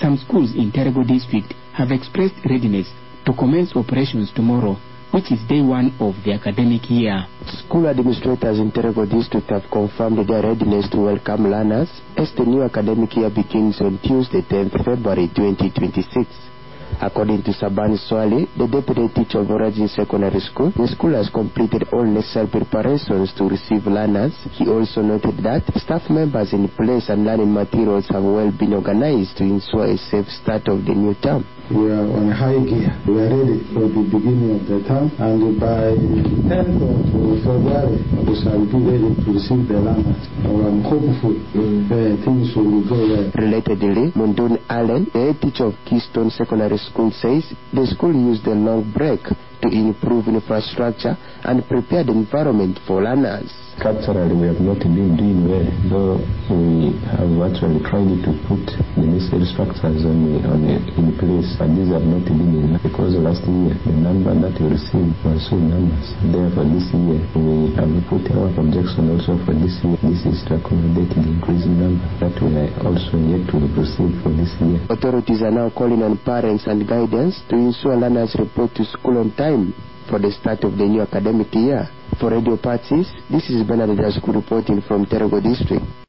some schools in Terego district have expressed readiness to commence operations tomorrow, which is day one of the academic year. School administrators in Terego district have confirmed their readiness to welcome learners as the new academic year begins on Tuesday, 10th February 2026. According to Sabani Swali, the deputy teacher of Origin Secondary School, the school has completed all necessary preparations to receive learners. He also noted that staff members in place and learning materials have well been organized to ensure a safe start of the new term. We are on a high gear. We are ready for the beginning of the term, and by 10th of February, we shall be ready to receive the learners. I'm hopeful things will go well. Relatedly, Mundun Allen, the head teacher of Keystone Secondary School, says the school used the long break to improve infrastructure and prepare the environment for learners. Structurally, we have not been doing well, though we have actually tried to put the necessary structures in place, but these have not been enough because last year the number that we received was so numerous. Therefore, this year we have put our projection also for this year. This is to accommodate the increasing number that we are also yet to receive for this year. Authorities are now calling on parents and guidance to ensure learners report to school on time for the start of the new academic year. For Radio Parties, this is Bernard Dasku reporting from Terego District.